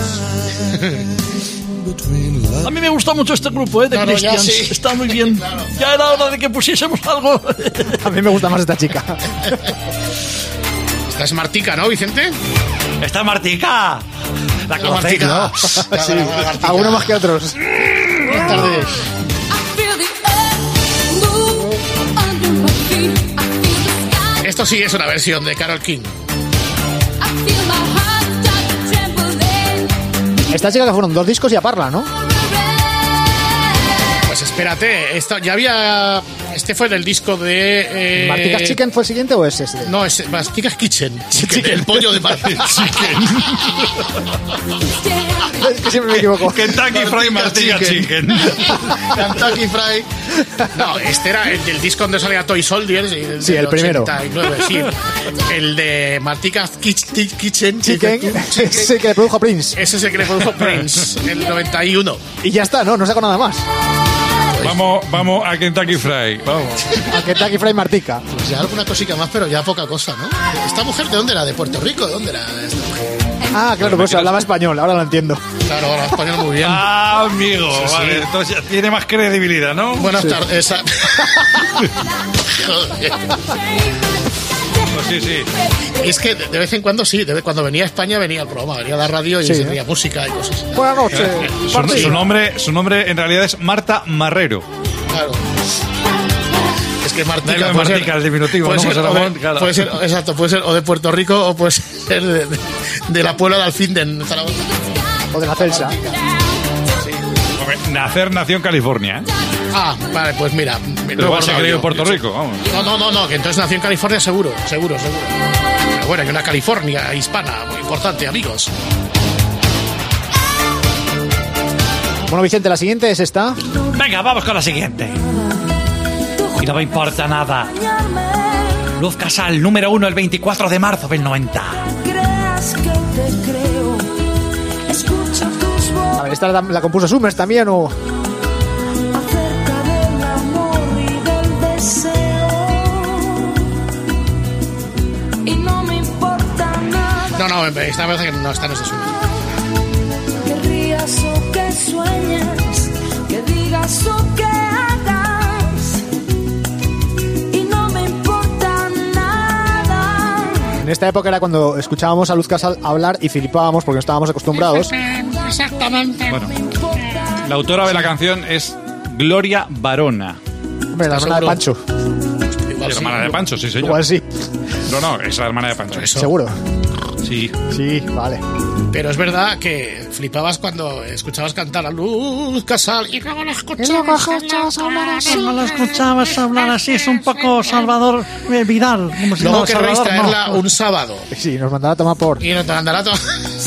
A mí me gusta mucho este grupo, de Christians. Sí. Está muy bien. Claro. Ya era hora de que pusiésemos algo. A mí me gusta más esta chica. Esta es Martica, ¿no, Vicente? ¡Esta es Martica! La conocéis, ¿no? Sí, algunos más que otros. Buenas tardes. Esto sí es una versión de Carole King. Esta chica que fueron 2 discos y a Parla, ¿no? Pues espérate, esto ya había. Este fue del disco de. ¿Martica's Chicken fue el siguiente o es este? No, es Martica's Kitchen. El pollo de Martica's Chicken. Es que siempre me equivoco. Kentucky Fried Martica's Chicken. Kentucky Fried. No, este era el del disco donde salía Toy Soldiers. Sí, el primero. 89, sí. El de Martica's Kitchen. Chicken. Ese que le produjo Prince. Ese es el que le produjo Prince en el 91. Y ya está, no saco nada más. Vamos a Kentucky Fried. Vamos. A Kentucky Fried Martica. Pues ya alguna cosita más, pero ya poca cosa, ¿no? ¿Esta mujer de dónde era? ¿De Puerto Rico? ¿De dónde era esta mujer? Ah, claro, pues hablaba español, ahora lo entiendo. Claro, ahora español muy bien. Ah, amigo, sí, vale, sí. Entonces ya tiene más credibilidad, ¿no? Buenas tardes. Joder. Pues sí. Es que de vez en cuando sí, cuando venía a España venía al programa, venía a la radio y se veía música y cosas. Buenas noches. Su nombre en realidad es Marta Marrero. Claro. Es que Martica no puede Martica, ser, el diminutivo, puede, ¿no? ser, Claro. Puede ser, exacto, puede ser o de Puerto Rico o puede ser de la Puebla de Alfinden, Zaragoza. O de la Celsa. Sí. Nació en California. Ah, vale, pues mira. Pero igual se ha creído en Puerto Rico, vamos. No, que entonces nació en California seguro. Pero bueno, hay una California hispana muy importante, amigos. Bueno, Vicente, la siguiente es esta. Venga, vamos con la siguiente. Y no me importa nada. Luz Casal, número 1, el 24 de marzo del 90. A ver, ¿esta la compuso Summers también o...? No, esta vez que no, esta no es de Summers. Que rías o que sueñes, que digas o que hagas, y no me importa nada. En esta época era cuando escuchábamos a Luz Casal hablar y flipábamos porque no estábamos acostumbrados. Exactamente. Bueno, la autora de la canción es Gloria Barona. Hombre, la hermana de Pancho. La hermana de Pancho, sí, señor. Igual sí. No, es la hermana de Pancho. Eso. ¿Seguro? Sí. Sí, vale. Pero es verdad que flipabas cuando escuchabas cantar a Luz Casal y luego la escuchabas hablar así. No lo escuchabas hablar así, es un poco Salvador Vidal. Como si Luego no, querréis Salvador, traerla no. un sábado. Sí, nos mandará a tomar por... Y nos mandará a tomar...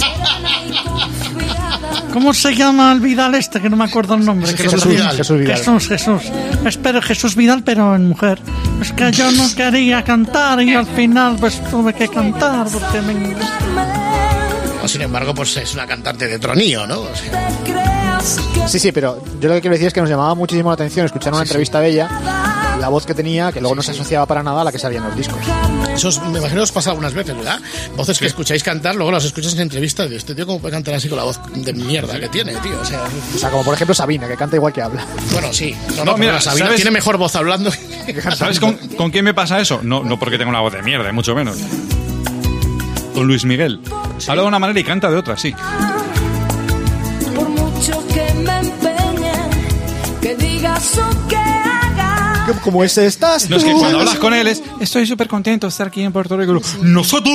¿Cómo se llama el Vidal este? Que no me acuerdo el nombre. Jesús Vidal. Jesús. Espero Jesús Vidal, pero en mujer. Es que yo no quería cantar y al final pues tuve que cantar porque me... O sin embargo, pues es una cantante de tronío, ¿no? O sea, Sí, pero yo lo que quiero decir es que nos llamaba muchísimo la atención escuchar una entrevista de ella, la voz que tenía, que luego no se asociaba para nada a la que salía en los discos. Eso me imagino os pasa algunas veces, ¿verdad? Voces que escucháis cantar, luego las escuchas en entrevistas y este tío cómo puede cantar así con la voz de mierda que tiene, tío. O sea, como por ejemplo Sabina, que canta igual que habla. Bueno, sí. No, mira, Sabina ¿sabes? tiene mejor voz hablando. ¿Sabes con quién me pasa eso? No porque tenga una voz de mierda, mucho menos. Con Luis Miguel. Habla de una manera y canta de otra, sí. Por mucho que me empeñe, que digas o que haga. ¿Cómo es estás? No, es que cuando hablas con él estoy súper contento de estar aquí en Puerto Rico. ¡Nosotros!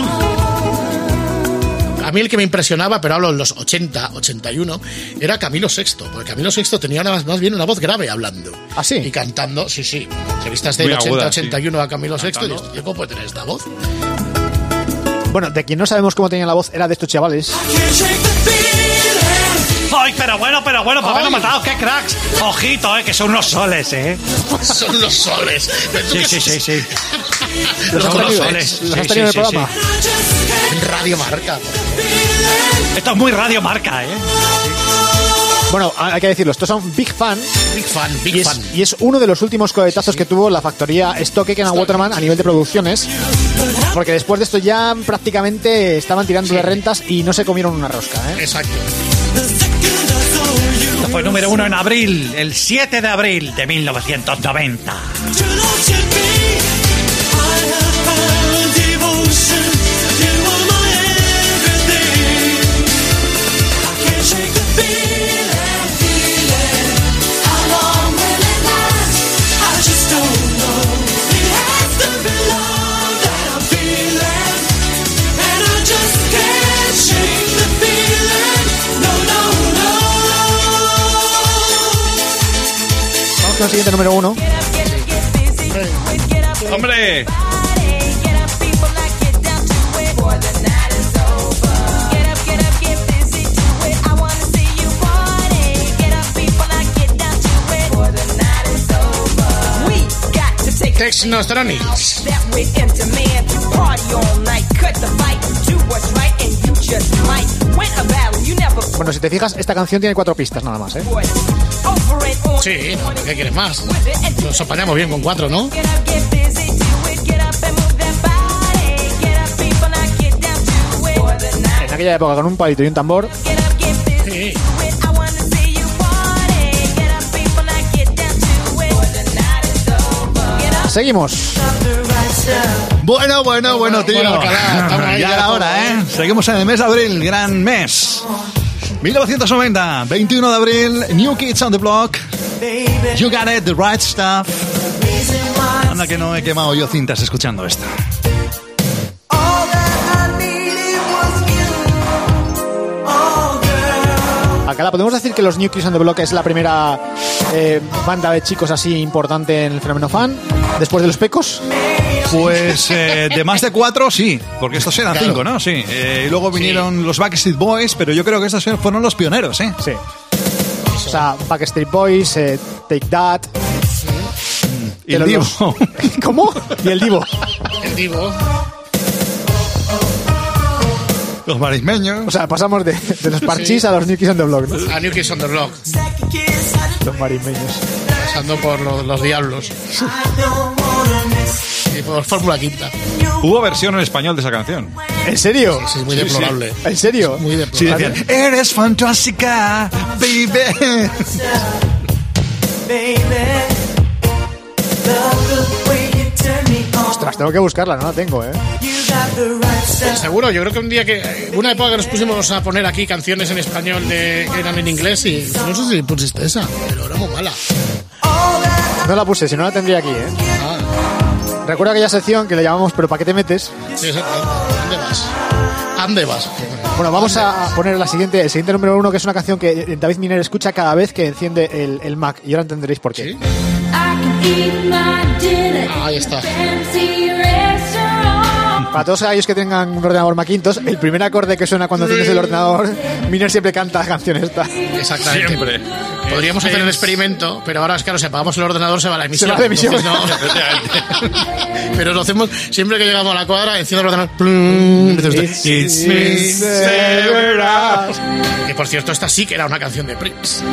A mí el que me impresionaba, pero hablo en los 80, 81, era Camilo VI. Porque Camilo VI tenía más bien una voz grave hablando. ¿Ah, sí? Y cantando, sí. Entrevistas del Muy 80, aguda, 81 a Camilo VI. Cantando. Y este tío, ¿cómo puede tener esta voz? Bueno, de quien no sabemos cómo tenía la voz era de estos chavales. Ay, pero bueno, para haberlo matado, qué cracks. Ojito, que son unos soles, Son los soles. Sí. Los Son has los tenido, soles. los has tenido en el programa. En Radio Marca. Esto es muy Radio Marca, Bueno, hay que decirlo, estos son Big Fan. Big fan. Y es uno de los últimos cohetazos que tuvo la factoría Stock and Waterman a nivel de producciones. Porque después de esto ya prácticamente estaban tirando de rentas y no se comieron una rosca, Exacto. Esto fue número 1 en abril, el 7 de abril de 1990. Vamos con el siguiente número 1. ¡Hombre! Technotronics. Bueno, si te fijas, esta canción tiene 4 pistas nada más, Sí, ¿qué quieres más? Nos apañamos bien con 4, ¿no? En aquella época con un palito y un tambor. Sí. Seguimos. Bueno, tío. Bueno, Alcalá, estamos ahí Ya ya era todo, hora, Seguimos en el mes de abril, gran mes. 1990, 21 de abril, New Kids on the Block. You got it, the right stuff. Anda que no he quemado yo cintas escuchando esto. Alcalá, ¿podemos decir que los New Kids on the Block es la primera banda de chicos así importante en el fenómeno fan? Después de los Pecos. Pues de más de 4, sí, porque estos eran 5, ¿no? Sí. Y luego vinieron los Backstreet Boys, pero yo creo que estos fueron los pioneros, ¿eh? Sí. O sea, Backstreet Boys, Take That. Y el Divo. ¿Cómo? Y el Divo. El Divo. Los marismeños. O sea, pasamos de los Parchís a los New Kids on the Block, ¿no? A New Kids on the Block. Los marismeños. Pasando por los diablos. Y por Fórmula Quinta. Hubo versión en español de esa canción. ¿En serio? Sí, es muy deplorable. ¿En serio? Muy Sí, deplorable. decían, eres fantástica, baby. Ostras, tengo que buscarla, no la tengo, Seguro, yo creo que un día una época que nos pusimos a poner aquí canciones en español que eran en inglés y no sé si pusiste esa, pero era muy mala. No la puse, si no la tendría aquí, Recuerda aquella sección que le llamamos ¿pero para qué te metes? Sí, exactamente. ¿Dónde vas? ¿Dónde vas? Bueno, vamos a poner el siguiente número 1, que es una canción que David Miner escucha cada vez que enciende el Mac. Y ahora entenderéis por qué. Ahí está. Para todos aquellos que tengan un ordenador Macintosh, el primer acorde que suena cuando tienes el ordenador, Miner siempre canta la canción esta. Exactamente. Siempre. Podríamos hacer el experimento, pero ahora es claro, si apagamos el ordenador se va la emisión. Se va la emisión. Entonces, no. Pero lo hacemos siempre que llegamos a la cuadra, enciendo el ordenador. Plum, It's me, que por cierto, esta sí que era una canción de Prince.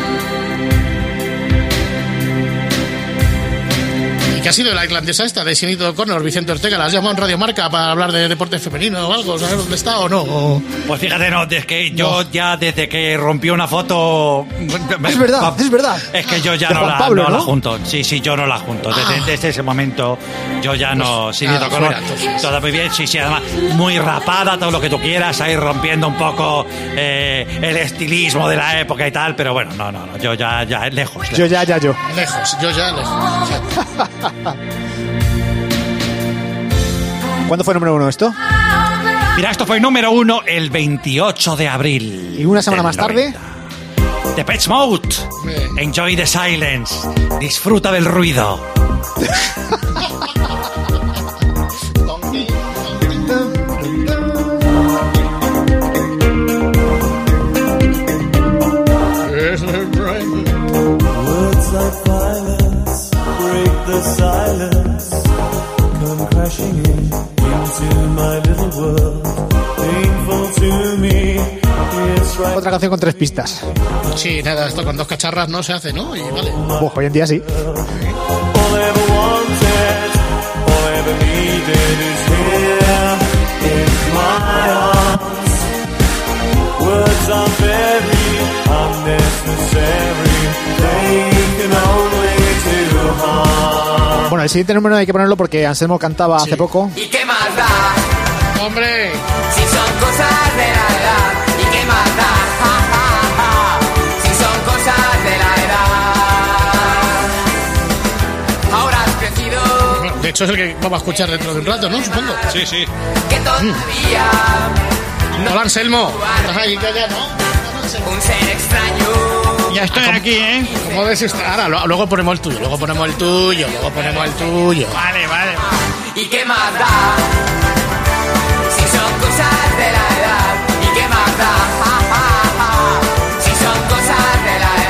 ¿Y qué ha sido la irlandesa esta de Sinead O'Connor, Vicente Ortega? ¿La has llamado en Radio Marca para hablar de deporte femenino o algo? ¿Sabes dónde está o no? O... Pues fíjate, no, es que yo ya desde que rompió una foto... Es verdad, es verdad. Es que yo ya De no, Juan la, Pablo, no ¿no? la junto. Sí, yo no la junto. Desde ese momento yo ya no... Sinead O'Connor, todo muy bien, sí, además muy rapada, todo lo que tú quieras, ahí rompiendo un poco el estilismo de la época y tal, pero bueno, no, yo ya lejos. Yo. Lejos, yo ya lejos. ¿Cuándo fue número 1 esto? Mira, esto fue número 1 el 28 de abril. ¿Y una semana más tarde? Depeche Mode. Enjoy the silence. Disfruta del ruido. Words like violence break the silence. Come crashing into my little world. Painful to me. It's right. Otra canción con 3 pistas. Sí, nada, esto con 2 cacharras no se hace, ¿no? Y vale. Hoy en día sí. All ever wanted, all ever needed is here in my arms. Words are very unnecessary. They can only do harm. Bueno, el siguiente número hay que ponerlo porque Anselmo cantaba hace poco. ¿Y qué más da? ¡Hombre! Si son cosas de la edad. ¿Y qué más da? Ja, ja, ja. Si son cosas de la edad. Ahora has crecido. Bueno, de hecho es el que vamos a escuchar dentro de un rato, ¿no? Supongo. Sí, sí. Que todavía. Hola, Anselmo. ¿Estás ahí ya, no? Un ser extraño. Ya estoy aquí, ¿eh? ¿Cómo ves usted? Ahora, luego ponemos el tuyo, luego ponemos el tuyo. Vale. ¿Y qué más da? Si son cosas de la edad. ¿Y qué más da? Ja, ja, ja. Si son cosas de la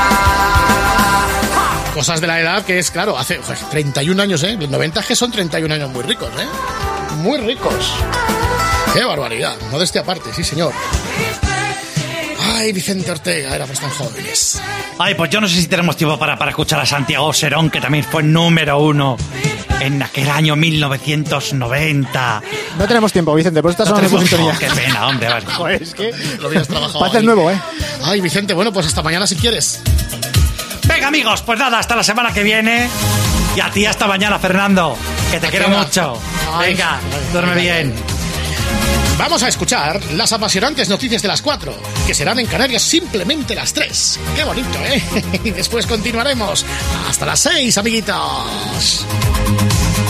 edad. Cosas de la edad que es, claro, hace 31 años, ¿eh? Los 90 es que son 31 años muy ricos, ¿eh? Muy ricos. ¡Qué barbaridad! Modestia aparte, sí, señor. Ay, Vicente Ortega, éramos tan jóvenes. Ay, pues yo no sé si tenemos tiempo para escuchar a Santiago Serón, que también fue número 1 en aquel año 1990. No tenemos tiempo, Vicente, por esta sonando tu sintonía. Qué pena, hombre, vale. Joder, es que lo habías trabajado. parece ahí. nuevo, ¿eh? Ay, Vicente, bueno, pues hasta mañana si quieres. Venga, amigos, pues nada, hasta la semana que viene. Y a ti hasta mañana, Fernando, que te quiero mucho. Venga, duerme bien. Vamos a escuchar las apasionantes noticias de las 4, que serán en Canarias simplemente las 3. ¡Qué bonito, eh! Y después continuaremos hasta las 6, amiguitos.